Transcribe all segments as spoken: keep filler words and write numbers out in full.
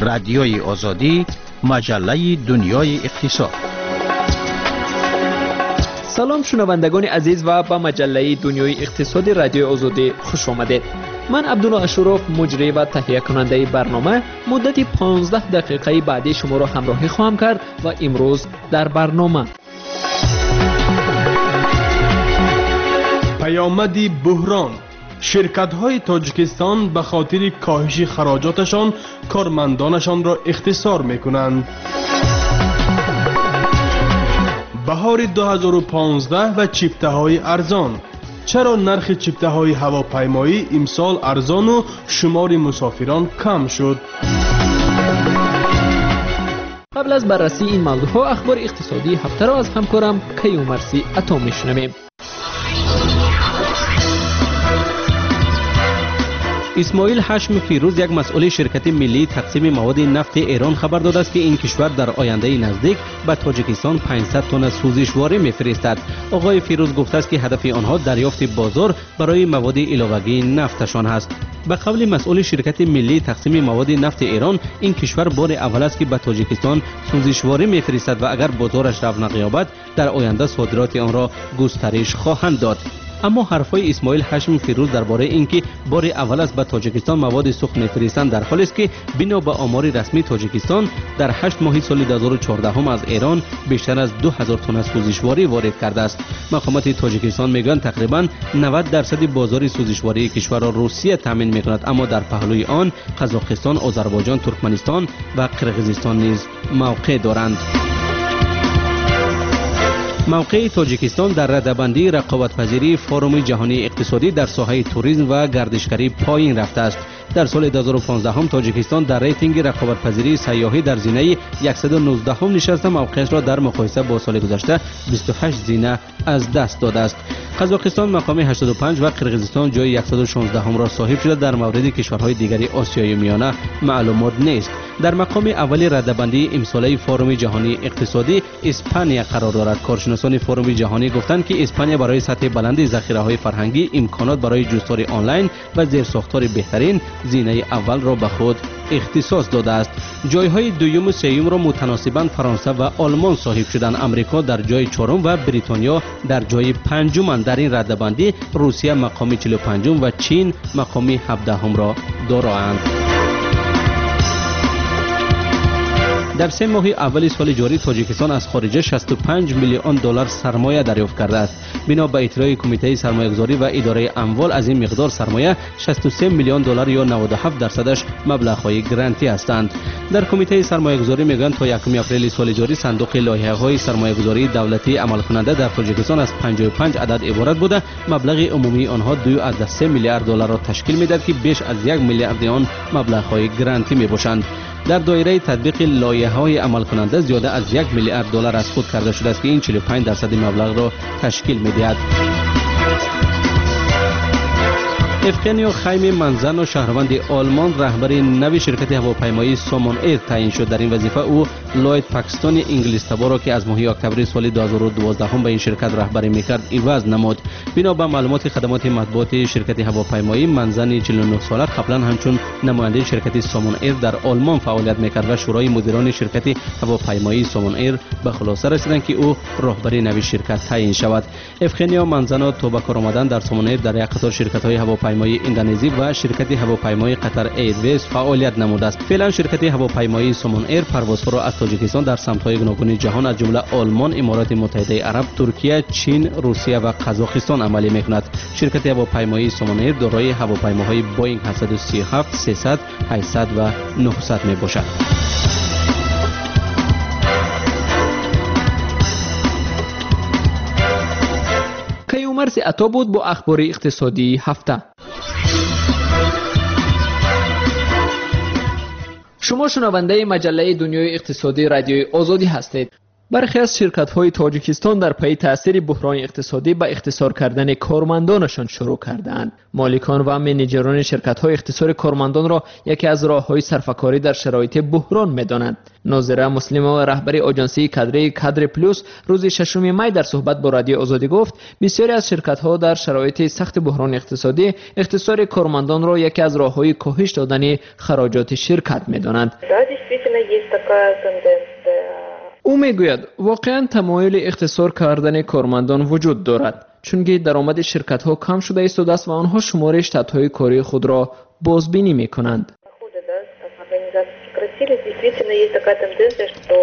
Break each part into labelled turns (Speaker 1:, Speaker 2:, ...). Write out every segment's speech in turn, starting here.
Speaker 1: رادیوی آزادی، مجله دنیای اقتصاد.
Speaker 2: سلام شنوندگان عزیز و به مجله دنیای اقتصادی رادیوی آزادی خوش آمدید. من عبدالله اشرف مجری و تهیه کننده برنامه مدت پانزده دقیقه بعدی شما را همراهی خواهم کرد و امروز در برنامه
Speaker 3: پیامد بحران، شرکت‌های تاجیکستان به خاطر کاهش خراجاتشان کارمندانشان را اختصار می‌کنند. بهار دو هزار و پانزده و چیپته‌های ارزان. چرا نرخ چیپته‌های هواپیمایی امسال ارزان و شمار مسافران کم شد؟
Speaker 2: قبل از بررسی این موضوع‌ها اخبار اقتصادی هفته را از همکارم کیومرثی عطا می‌شنویم.
Speaker 4: اسماعیل هاشم فیروز، یک مسئول شرکت ملی تقسیم مواد نفت ایران، خبر داده است که این کشور در آینده نزدیک به تاجیکستان پانصد تن سوزشواری می‌فرستد. آقای فیروز گفته است که هدف آنها دریافت بازار برای مواد علاوه‌ای نفتشان است. به قول مسئول شرکت ملی تقسیم مواد نفت ایران، این کشور بار اول است که به تاجیکستان سوزشواری می‌فرستد و اگر بازارش رونق یابد در آینده صادرات آن را گسترش خواهند داد. اما حرفای اسماعیل هاشم فیروز درباره اینکه بار اول است به تاجیکستان مواد سوخت می‌فرستند در حالی است که بنا به آمار رسمی تاجیکستان در هشت ماه سال دو هزار و چهارده از ایران بیشتر از دو هزار تن سوزشواری وارد کرده است. مقامات تاجیکستان میگویند تقریباً نود درصد بازار سوزشواری کشور را روسیه تامین می‌کند، اما در پهلوی آن قزاقستان، آذربایجان، ترکمنستان و قرقیزستان نیز موقع دارند. موقع تاجیکستان در رده‌بندی رقابت‌پذیری فورم جهانی اقتصادی در ساحه توریسم و گردشگری پایین رفته است. در سال دو هزار و پانزده هم تاجیکستان در ریتینگ رقابت‌پذیری سیاحی در زینه صد و نوزده هم نشست، موقعش را در مقایسه با سال گذشته بیست و هشت زینه از دست داده است. قزاقستان مقام هشتاد و پنج و قرقیزستان جای صد و شانزده هم را صاحب شده. در مورد کشورهای دیگری آسیای میانه معلومات نیست. در مقام اول رده‌بندی امساله فورم جهانی اقتصادی اسپانیا قرار دارد. کارشناسان فورم جهانی گفتند که اسپانیا برای سطح بلند ذخیره‌های فرهنگی، امکانات برای جستار آنلاین و زیرساختار بهترین زینه اول را به خود اختصاص داده است. جایهای دوم و سوم را متناسباً فرانسه و آلمان صاحب شدند. امریکا در جای چهارم و بریتانیا در جای پنجم. در این رده‌بندی روسیه مقام چهل و پنجم و چین مقام هفدهم را دارند. در سه ماه اول سال جاری تاجیکستان از خارجه شصت و پنج میلیون دلار سرمایه دریافت کرده است. بنا به اطلاع کمیته سرمایه‌گذاری و اداره اموال، از این مقدار سرمایه شصت و سه میلیون دلار یا نود و هفت درصدش مبلغ‌های گرانتی هستند. در کمیته سرمایه‌گذاری میگن تا یکم اپریل سال جاری صندوق لایحه‌های سرمایه‌گذاری دولتی عمل کننده در تاجیکستان از پنجاه و پنج عدد عبارت بوده. مبلغ عمومی آنها دو عدد سه میلیارد دلار را تشکیل می‌دهد که بیش از یک میلیارد آن مبلغ‌های گرانتی میباشند. در دایره تطبیق لایحه‌های عمل کننده زیاده از یک میلیارد دلار از خود کرده شده است که این چهل و پنج درصد مبلغ را تشکیل می‌دهد. افغانیو خیمی منزن، شهروند آلمان، رهبر نوی شرکت هواپیمایی سومون ایر تعیین شد. در این وظیفه او لوید پاکستانی انگلیس تبار را که از ماه اکتبر سال دو هزار و دوازده هم به این شرکت رهبری میکرد عوض نمود. بنا به معلومات خدمات مطبوعاتی شرکت هواپیمایی، منزن چهل و نه ساله قبلا همچون نماینده شرکت سومون ایر در آلمان فعالیت میکرد و شورای مدیران شرکت هواپیمایی سومون ایر به خلاصه رسیدند که او رهبر نوی شرکت تعیین شود. افغانیو منزن تو به کار آمدن در سومون ایر در یک قطار شرکت‌های هواپیمایی اندونزی و شرکت هواپیمایی قطر ایرویز فعالیت نموده است. فعلا شرکت هواپیمایی سومون ایر پروازها را از تاجیکستان در سمت‌های گوناگون جهان از جمله آلمان، امارات متحده عرب، ترکیه، چین، روسیه و قزاقستان عملی می‌کند. شرکت هواپیمایی سومون ایر دارای هواپیماهای بوئینگ هشتصد و سی و هفت، سیصد، هشتصد و نهصد میباشد.
Speaker 2: کیومرثی عطا بود با اخبار اقتصادی هفته. شما شنونده مجله دنیای اقتصادی رادیوی آزادی هستید. برخی از شرکت‌های تاجیکستان در پی تأثیر بحران اقتصادی به اختصار کردن کارمندانشان شروع کردند. مالکان و منیجران شرکت‌های اختصار کارمندان را یکی از راه‌های صرفه‌کاری در شرایط بحران می‌دانند. ناظره مسلمه رهبر آژانسی کادر کادر پلوس روز ششم می در صحبت با رادیو آزادی گفت بسیاری از شرکت‌ها در شرایط سخت بحران اقتصادی اختصار کارمندان را یکی از راه‌های کاهش دادن خراجات شرکت می‌دانند.
Speaker 5: действительно есть такая тенденция.
Speaker 2: او میگوید واقعا تمایل اختصار کردن کارمندان وجود دارد چون درآمد شرکت ها کم شده است و دست و آنها شمار شتات های کاری خود را بازبینی می کنند.
Speaker 5: Действительно есть такая тенденция, что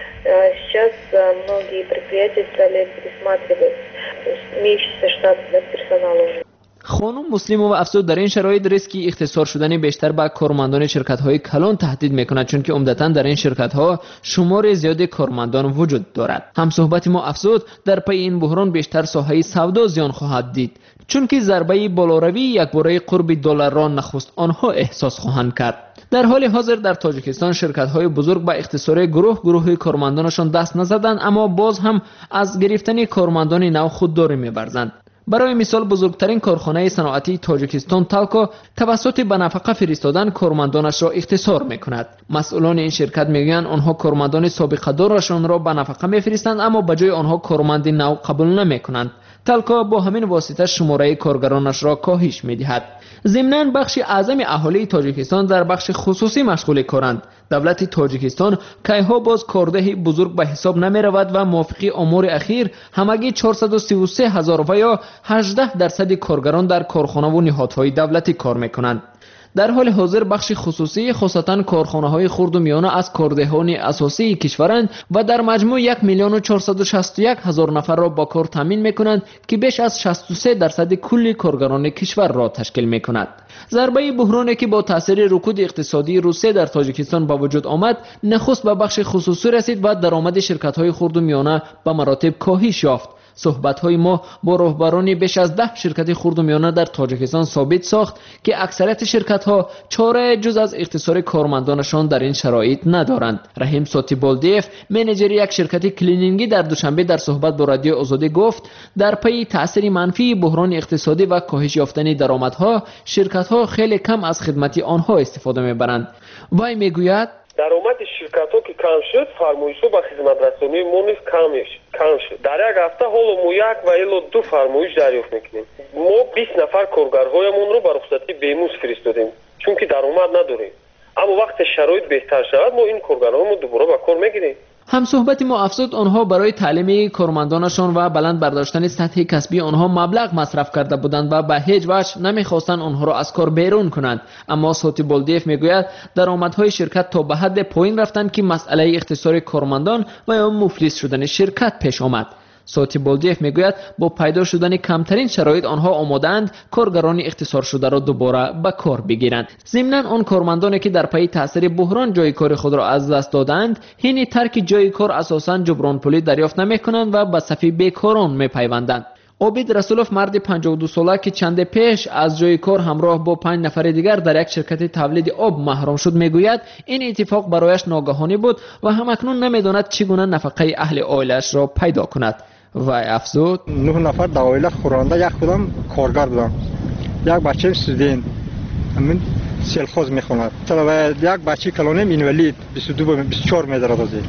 Speaker 5: сейчас многие предприятия стали пересматривать имеющийся штат персонала.
Speaker 2: خانم مسلمووا افزود در این شرایط ریسکی اختصار شدن بیشتر به کارمندان شرکت‌های کلان تهدید می‌کند چون که عمدتاً در این شرکت‌ها شمار زیادی کارمندان وجود دارد. هم صحبت ما افزود در پی این بحران بیشتر ساحه سودا زیان خواهد دید چون که ضربه بالاروی یکباره قرب دلار را نخست آنها احساس خواهند کرد. در حال حاضر در تاجیکستان شرکت‌های بزرگ به اختصار گروه گروه کارمندانشان دست نزدند اما باز هم از گرفتن کارمندان نو خودداری می‌ورزند. برای مثال بزرگترین کارخانه صنعتی تاجیکستان تالکو توسط به نفقه فرستادن کارمندانش را اختصار می‌کند. مسئولان این شرکت میگویند آنها کارمندان سابقه دارشان را به نفقه می‌فرستند اما به جای آنها کارمند نو قبول نمی‌کنند. تالکو با همین واسطه شماره کارگرانش را کاهش می‌دهد. ضمناً بخش اعظم اهالی تاجیکستان در بخش خصوصی مشغول کارند. دولت تاجیکستان کایها باز کارده بزرگ به حساب نمی رود و موافقی امور اخیر همگی چهارصد و سی و سه هزار و یا هجده درصد کارگران در کارخانه و نهادهای دولتی کار میکنند. در حال حاضر بخش خصوصی خصوصاً کارخانه‌های خرد و میانه از کاردهان اساسی کشورند و در مجموع یک میلیون و چهارصد و شصت و یک هزار نفر را با کار تامین می‌کنند که بیش از شصت و سه درصد کل کارگران کشور را تشکیل می‌کند. ضربه بحرانی که با تاثیر رکود اقتصادی روسیه در تاجیکستان به وجود آمد نخست به بخش خصوصی رسید و درآمد شرکت‌های خرد و میانه به مراتب کاهش یافت. صحبت‌های ما با رهبران بیش از ده شرکت خرد و میانه در تاجیکستان ثابت ساخت که اکثریت شرکت‌ها چاره جز از اختصار کارمندانشان در این شرایط ندارند. رحیم ساتیبالدیف منیجر یک شرکت کلینینگی در دوشنبه در صحبت با رادیو آزادی گفت در پی تأثیر منفی بحران اقتصادی و کاهش یافتن درآمدها شرکت‌ها خیلی کم از خدمت آنها استفاده می‌برند. وی میگوید
Speaker 6: درآمد شرکت‌ها که کم شد، فرمایش‌ها به خدمت‌رسانی ما نیز کم شد. در یک هفته حالا ما یک و الی دو فرمایش دریافت می‌کنیم. ما بیست نفر کارگرهایمون رو به رخصتی بیموز فرستادیم چون که درآمد نداریم. اما وقتی شرایط بهتر شود ما این کارگرهامون دوباره به کار می‌گیریم.
Speaker 2: هم صحبت ما افزود آنها برای تعلیم کارمندانشان و بلند برداشتن سطح کسبی آنها مبلغ مصرف کرده بودند و به هیچ وجه نمیخواستند آنها را از کار بیرون کنند. اما ساتیبالدیف میگوید درآمدهای شرکت تا به حد پایین رفتند که مسئله اختصار کارمندان و یا مفلس شدن شرکت پیش آمد. ساتیبالدیف میگوید با پیدا شدن کمترین شرایط آنها آماده‌اند کارگران اختصار شده را دوباره به کار بگیرند. ضمناً آن کارمندانی که در پی تاثیر بحران جای کار خود را از دست دادند حین ترک جای کار اساساً جبران پولی دریافت نمی‌کنند و به صف بیکاران می‌پیوندند. عابد رسولوف مرد پنجاه و دو ساله که چند پیش از جای کار همراه با پنج نفر دیگر در یک شرکت تولید آب محروم شد میگوید این اتفاق برایش ناگهانی بود و همکنون نمیداند چگونه نفقه اهل عائله‌اش را پیدا کند. و افزود
Speaker 7: نه نفر در عائله خورنده یک کدام کارگر بودن. یک بچه استودنت همین سلخوز میخوند. مثلا یک بچه کلونیم اینوالید بیست و دو بیست و چهار میدارد از این.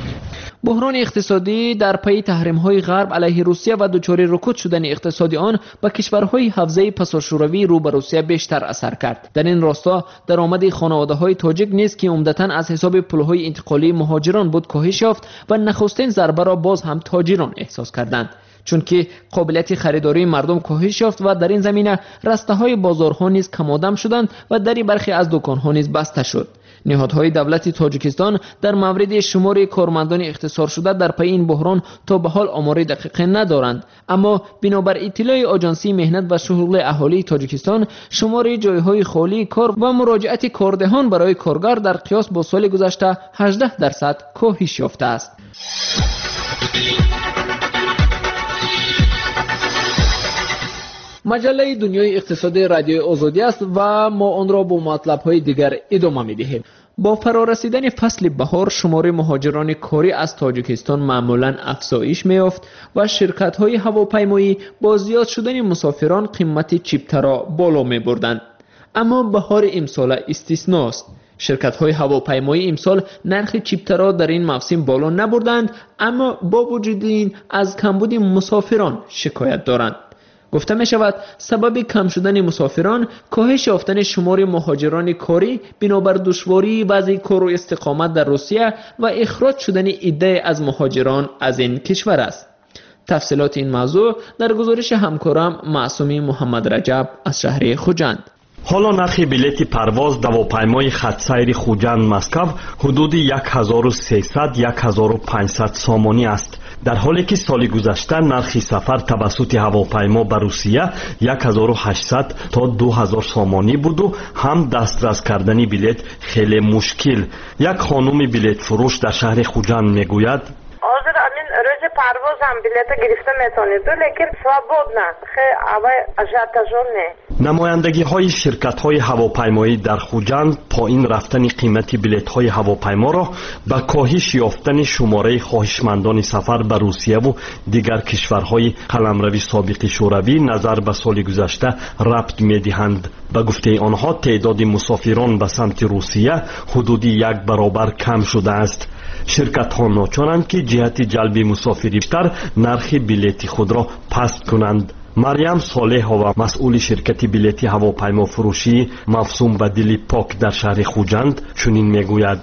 Speaker 2: بحران اقتصادی در پی تحریم‌های غرب علیه روسیه و دچار رکود شدن اقتصادی آن به کشورهای حوزه پساشوروی رو به روسیه بیشتر اثر کرد. در این راستا درآمد خانواده‌های تاجیک نیز که عمدتاً از حساب پول‌های انتقالی مهاجران بود کاهش یافت و نخستین ضربه را باز هم تاجران احساس کردند. چون که قابلیت خریداری مردم کاهش یافت و در این زمینه رسته‌های بازارها نیز کم‌آدم شدند و دری برخی از دکان‌ها نیز بسته شد. نهادهای دولتی تاجیکستان در مورد شمار کارمندان اختصار شده در پی این بحران تا به حال آمار دقیق ندارند، اما بنابر اطلاع آژانسی مهنت و شغل اهالی تاجیکستان شمار جایهای خالی کار و مراجعت کاردهان برای کارگر در قیاس با سال گذشته هجده درصد کاهش یافته است. مجله دنیای اقتصادی رادیوی آزادی است و ما آن را با مطلب‌های دیگر ادامه می‌دهیم. با فرارسیدن فصل بهار شمار مهاجران کاری از تاجیکستان معمولاً افزایش می‌یافت و شرکت‌های هواپیمایی با زیاد شدن مسافران قیمت چیپته را بالا می‌بردند. اما بهار امسال استثناست. شرکت‌های هواپیمایی امسال نرخ چیپته را در این موسم بالا نبردند، اما با وجود این از کمبود مسافران شکایت دارند. گفته می شود سبب کم شدن مسافران کاهش یافتن شمار مهاجران کاری بنابر دشواری وضع کار و استقامت در روسیه و اخراج شدن عده از مهاجران از این کشور است. تفصیلات این موضوع در گزارش همکارم معصومی محمد رجب از شهر خوجند.
Speaker 8: حالا نرخ بلیت پرواز هواپیمای خط سیر خوجند مسکو حدود صد و سیصد تا صد و پانصد سامانی است، در حالی که سال گذشته نرخ سفر توسط هواپیما به روسیه هزار و هشتصد تا دو هزار سامانی بود و هم دسترس کردن بلیت خیلی مشکل. یک خانم بلیت فروش در شهر خوجند میگوید
Speaker 9: حاضر امین روز پرواز هم بلیت گرفته میتونید لیکن سوابود نه خیلی اوای اجاتاژون نه.
Speaker 8: نمایندگی های شرکت های هواپیمایی در خوجند پایین رفتن قیمت بلیط های هواپیما را به کاهش یافتن شماره خواهشمندان سفر به روسیه و دیگر کشورهای قلمروی سابق شوروی نظر به سال گذشته ربط می دهند. به گفته آنها تعداد مسافران به سمت روسیه حدود یک برابر کم شده است. شرکت ها ناچارند که جهت جلب مسافری بیشتر نرخ بلیط خود را پست کنند. مریم صالح و مسئول شرکت بلیط هواپیما فروشی مفصوم و دلی پاک در شهر خوجند چنین میگوید: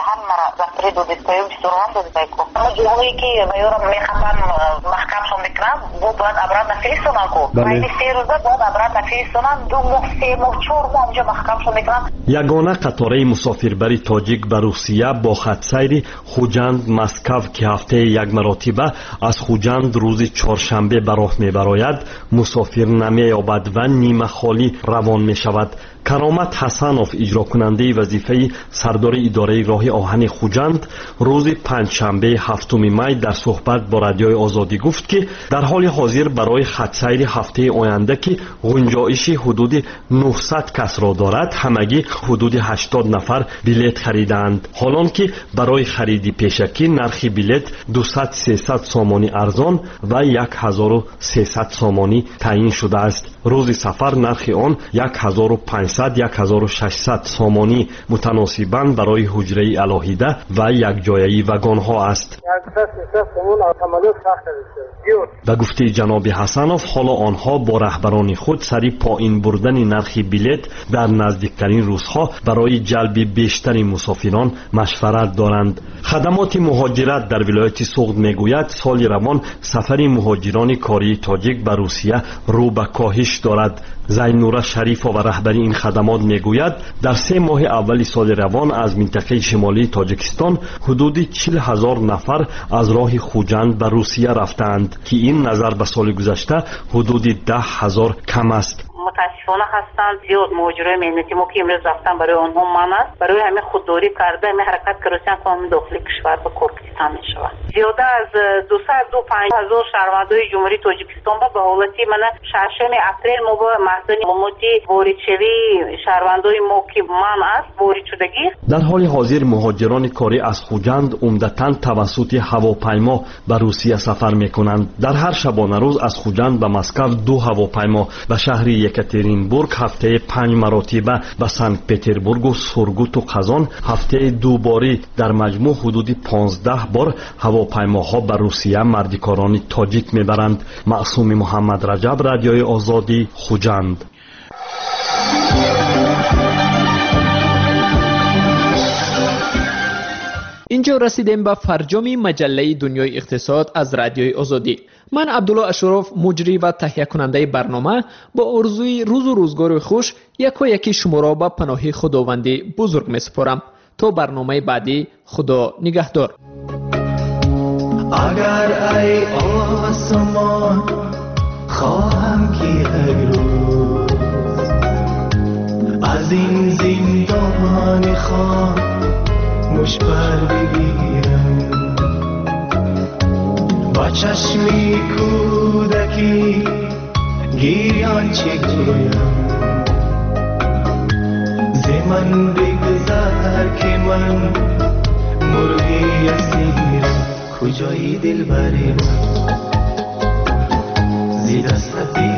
Speaker 8: یگانه قطاره مسافربری تاجیک به روسیه با خط سیر خوجند مسکو که هفته یک مرتبه از خوجند روز چهارشنبه به راه میبراید مسافر نمی‌یابد و نیمه خالی روان می شود. کرامت حسنوف اجرا کننده وظیفه سردار اداره راه آهن خوجند روز پنجشنبه هفتم می در صحبت با رادیوی آزادی گفت که در حال حاضر برای خط سیر هفته آینده که گنجایش حدود نهصد کس را دارد همگی حدود هشتاد نفر بلیط خریدند، حالان که برای خرید پیشکی نرخ بلیط دویست سیصد سامانی ارزان و هزار و سیصد سامانی تعیین شده است. روز سفر نرخ آن هزار و پانصد تا هزار و ششصد سامانی متناسباً برای حجره الهیده و یک جایه وگان ها است. به گفته جناب حسنوف حالا آنها با رهبران خود سری پایین بردن نرخ بلیط در نزدیکترین روزها برای جلب بیشتر مسافران مشورت دارند. خدمات مهاجرت در ولایت سوغد میگوید سال روان سفر مهاجران کاری تاجیک به روسیه رو به کاهش دارد. زینوره شریفا و رهبری این خدمات میگوید در سه ماه اولی سال روان از منطقه شمالی تاجیکستان حدود چهل هزار نفر از راه خوجند به روسیه رفتند که این نظر به سال گذشته حدود ده هزار کم است.
Speaker 9: متاسفانه هستند زیاد مهاجرای مهنتی ما که امروز رفتن برای آنها من است برای همه خودداری کرده همه حرکت کردن کامل داخل کشور به کورکستان می شود. زیاده از دویست و پنج هزار شهروندان جمهوری تاجیکستان به حالتی من ششم اپریل ما با محض معلوماتی واردشوی شهروندان ما که من است وارد شدگی.
Speaker 8: در حال حاضر مهاجران کاری از خوجند عمدتاً توسط هواپیما به روسیه سفر میکنند. در هر شبانه روز از خوجند به مسکو دو هواپیما به شهر یکاترینبورگ هفته پنج مرتبه به سنت پتربورگ و سورگوت و قزان هفته دو باری در مجموع حدود پانزده بار هواپیماها به روسیه مردکاران تاجیک میبرند. معصوم محمد رجب، رادیوی آزادی، خوجند.
Speaker 2: اینجا رسیدیم به فرجام مجله دنیای اقتصاد از رادیوی آزادی. من عبدالله اشرف مجری و تهیه کننده برنامه با آرزوی روز و روزگار خوش یک و یکی شما را به پناه خداوندی بزرگ می سپارم. تا برنامه بعدی خدا نگهدار.
Speaker 10: اگر ای آسمان خواهم که یک روز از این زندان خاموش بر بگیرم با چشمی کودکی گیران چه گویم ز من بگذر که من مرغی اسیرم کجایی دل بری من زی دست